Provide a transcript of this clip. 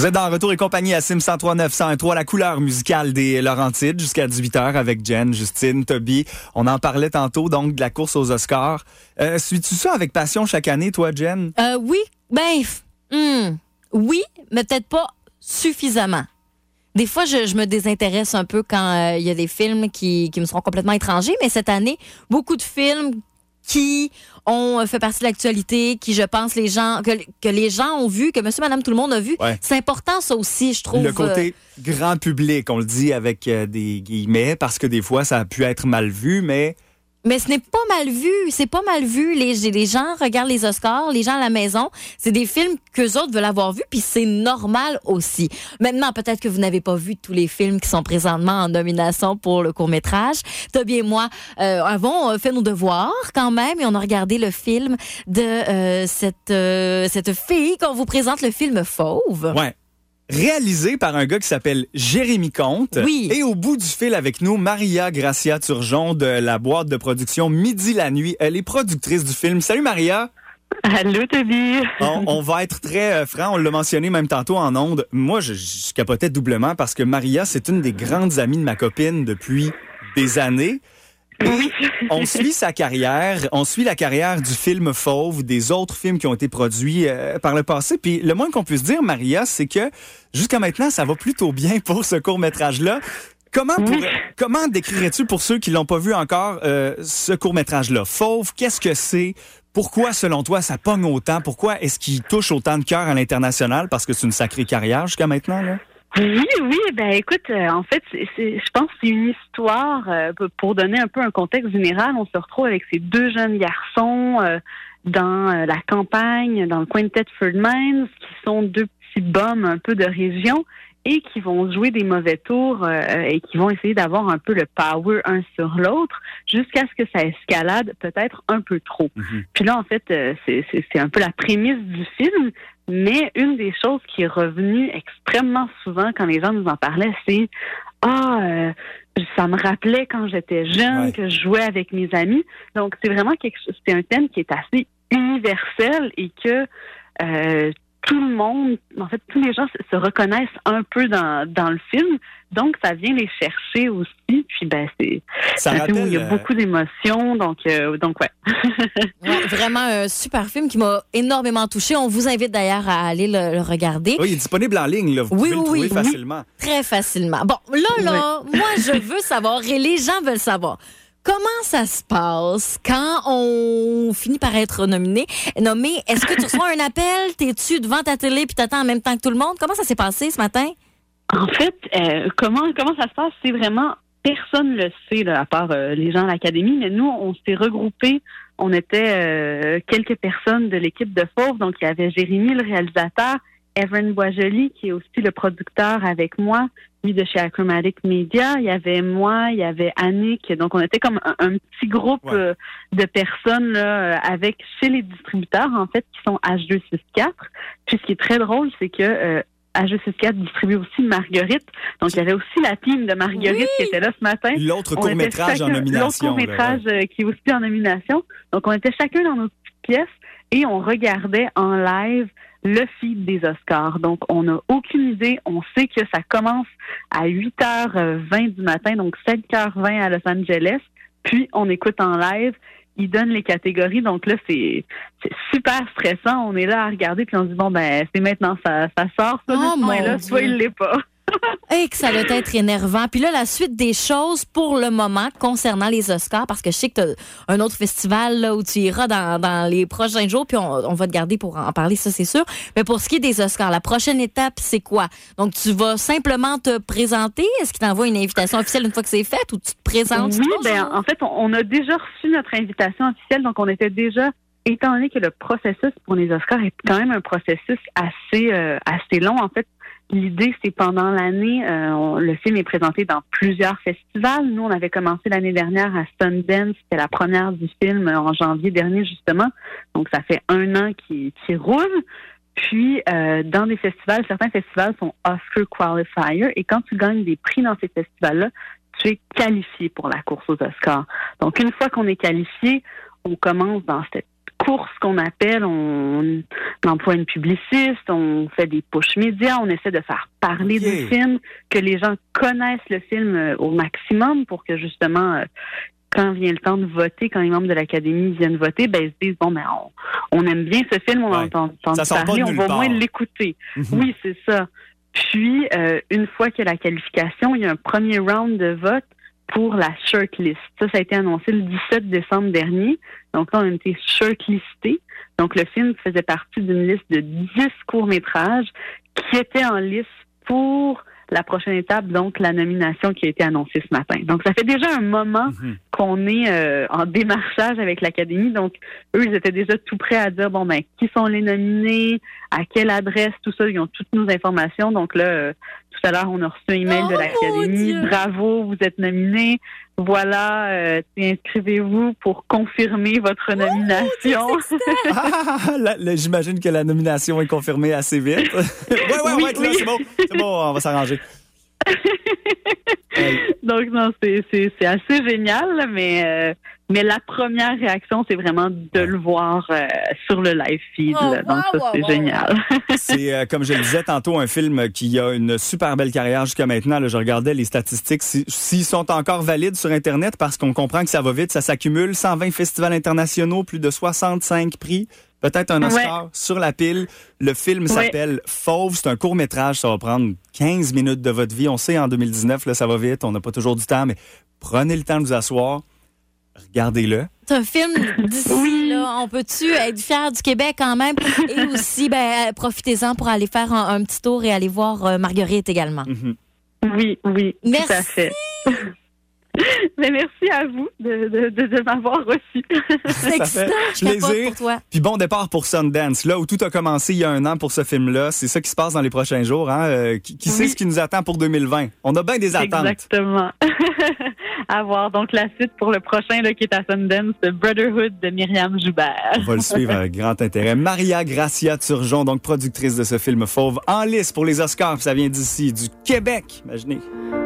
Vous êtes dans Retour et compagnie à Sim 103.9 101.3, la couleur musicale des Laurentides, jusqu'à 18h avec Jen, Justine, Toby. On en parlait tantôt, donc, de la course aux Oscars. Suis-tu ça avec passion chaque année, toi, Jen? Oui. Oui, mais peut-être pas suffisamment. Des fois, je me désintéresse un peu quand il y a des films qui me seront complètement étrangers, mais cette année, beaucoup de films qui ont fait partie de l'actualité, qui, je pense, que les gens ont vu, que monsieur, madame, tout le monde a vu. Ouais. C'est important, ça aussi, je trouve. Le côté grand public, on le dit avec des guillemets, parce que des fois, ça a pu être mal vu, mais ce n'est pas mal vu. C'est pas mal vu. Les gens regardent les Oscars, les gens à la maison. C'est des films qu'eux autres veulent avoir vus, puis c'est normal aussi. Maintenant, peut-être que vous n'avez pas vu tous les films qui sont présentement en nomination pour le court-métrage. Toby et moi avons fait nos devoirs quand même, et on a regardé le film de cette fille qu'on vous présente, le film Fauve. Ouais. Réalisé par un gars qui s'appelle Jérémy Comte. Oui. Et au bout du fil avec nous, Maria Gracia Turgeon de la boîte de production Midi la Nuit. Elle est productrice du film. Salut Maria. Allô Toby. On va être très franc, on l'a mentionné même tantôt en ondes. Moi, je capotais doublement parce que Maria, c'est une des grandes amies de ma copine depuis des années. Oui. On suit sa carrière, on suit la carrière du film Fauve, des autres films qui ont été produits par le passé. Puis le moins qu'on puisse dire, Maria, c'est que jusqu'à maintenant, ça va plutôt bien pour ce court-métrage-là. Comment décrirais-tu pour ceux qui l'ont pas vu encore ce court-métrage-là? Fauve, qu'est-ce que c'est? Pourquoi, selon toi, ça pogne autant? Pourquoi est-ce qu'il touche autant de cœur à l'international? Parce que c'est une sacrée carrière jusqu'à maintenant, là. Oui, ben écoute, en fait, je pense que c'est une histoire, pour donner un peu un contexte général, on se retrouve avec ces deux jeunes garçons dans la campagne, dans le coin de Thetford Mines, qui sont deux petits bums un peu de région et qui vont jouer des mauvais tours et qui vont essayer d'avoir un peu le power un sur l'autre jusqu'à ce que ça escalade peut-être un peu trop. Mm-hmm. Puis là, en fait, c'est un peu la prémisse du film. Mais une des choses qui est revenue extrêmement souvent quand les gens nous en parlaient, c'est ça me rappelait quand j'étais jeune que je jouais avec mes amis. Donc c'est vraiment c'est un thème qui est assez universel et que tout le monde, en fait, tous les gens se reconnaissent un peu dans le film. Donc, ça vient les chercher aussi. Puis, c'est un film où il y a beaucoup d'émotions. Donc ouais. Ouais, vraiment un super film qui m'a énormément touchée. On vous invite d'ailleurs à aller le regarder. Oui, il est disponible en ligne, là. Vous pouvez le trouver facilement. Très facilement. Bon, là, moi, je veux savoir et les gens veulent savoir. Comment ça se passe quand on finit par être nommé? Est-ce que tu reçois un appel? T'es-tu devant ta télé puis t'attends en même temps que tout le monde? Comment ça s'est passé ce matin? En fait, comment ça se passe? C'est vraiment, personne le sait, là, à part les gens à l'académie, mais nous, on s'est regroupés. On était quelques personnes de l'équipe de Fauve. Donc, il y avait Jérémy, le réalisateur, Evan Boisjoli, qui est aussi le producteur avec moi, lui de chez Achromatic Media. Il y avait moi, il y avait Annick. Donc, on était comme un petit groupe de personnes là, avec chez les distributeurs, en fait, qui sont H264. Puis, ce qui est très drôle, c'est que H264 distribue aussi Marguerite. Donc, il y avait aussi la team de Marguerite qui était là ce matin. L'autre court-métrage en nomination. L'autre court-métrage qui est aussi en nomination. Donc, on était chacun dans nos petites pièces et on regardait en live le feed des Oscars. Donc, on n'a aucune idée. On sait que ça commence à 8h20 du matin, donc 7h20 à Los Angeles. Puis, on écoute en live. Ils donnent les catégories. Donc là, c'est super stressant. On est là à regarder, puis on se dit, c'est maintenant, ça sort, ça, de ce point-là, soit il l'est pas. Et que ça doit être énervant. Puis là, la suite des choses pour le moment concernant les Oscars, parce que je sais que tu as un autre festival là, où tu iras dans les prochains jours, puis on va te garder pour en parler, ça c'est sûr. Mais pour ce qui est des Oscars, la prochaine étape, c'est quoi? Donc, tu vas simplement te présenter? Est-ce qu'il t'envoie une invitation officielle une fois que c'est fait ou tu te présentes? Oui, en fait, on a déjà reçu notre invitation officielle, donc on était déjà... Étant donné que le processus pour les Oscars est quand même un processus assez long, en fait, l'idée, c'est pendant l'année, le film est présenté dans plusieurs festivals. Nous, on avait commencé l'année dernière à Sundance, c'était la première du film en janvier dernier, justement. Donc, ça fait 1 an qui roule. Puis, dans des festivals, certains festivals sont Oscar Qualifier, et quand tu gagnes des prix dans ces festivals-là, tu es qualifié pour la course aux Oscars. Donc, une fois qu'on est qualifié, on commence dans cette course qu'on appelle, on emploie une publiciste, on fait des push médias, on essaie de faire parler du film, que les gens connaissent le film au maximum pour que justement, quand vient le temps de voter, quand les membres de l'Académie viennent voter, ben ils se disent bon, ben on aime bien ce film, on a entendu parler, on va au moins l'écouter. Oui, c'est ça. Puis une fois qu'il y a la qualification, il y a un premier round de vote pour la shortlist. Ça a été annoncé le 17 décembre dernier. Donc là, on a été shortlisté. Donc le film faisait partie d'une liste de 10 courts-métrages qui étaient en liste pour la prochaine étape, donc la nomination qui a été annoncée ce matin. Donc ça fait déjà un moment qu'on est en démarchage avec l'Académie. Donc eux, ils étaient déjà tout prêts à dire, bon, ben, qui sont les nominés, à quelle adresse, tout ça, ils ont toutes nos informations. Donc là, tout à l'heure, on a reçu un email de l'Académie. Bravo, vous êtes nominés. Voilà, inscrivez-vous pour confirmer votre nomination. J'imagine que la nomination est confirmée assez vite. Oui, là, c'est bon, on va s'arranger. Donc non, c'est assez génial, là, mais la première réaction, c'est vraiment de le voir sur le live feed. Donc ça, c'est génial. C'est, comme je le disais tantôt, un film qui a une super belle carrière jusqu'à maintenant. Là, je regardais les statistiques, s'ils sont encore valides sur Internet, parce qu'on comprend que ça va vite, ça s'accumule. 120 festivals internationaux, plus de 65 prix. Peut-être un Oscar sur la pile. Le film s'appelle Fauve. C'est un court-métrage. Ça va prendre 15 minutes de votre vie. On sait, en 2019, là, ça va vite. On n'a pas toujours du temps, mais prenez le temps de vous asseoir. Regardez-le. C'est un film d'ici, là. On peut-tu être fier du Québec quand même? Et aussi, profitez-en pour aller faire un petit tour et aller voir Marguerite également. Oui, merci. Tout à fait. Mais merci à vous de m'avoir reçu. C'est excitant, je capote pour toi. Puis bon départ pour Sundance, là où tout a commencé il y a 1 an pour ce film-là. C'est ça qui se passe dans les prochains jours. Hein? Qui sait ce qui nous attend pour 2020? On a bien des attentes. Exactement. À voir. Donc la suite pour le prochain là, qui est à Sundance, The Brotherhood de Myriam Joubert. On va le suivre avec grand intérêt. Maria Gracia Turgeon, donc productrice de ce film Fauve, en lice pour les Oscars. Puis ça vient d'ici, du Québec. Imaginez.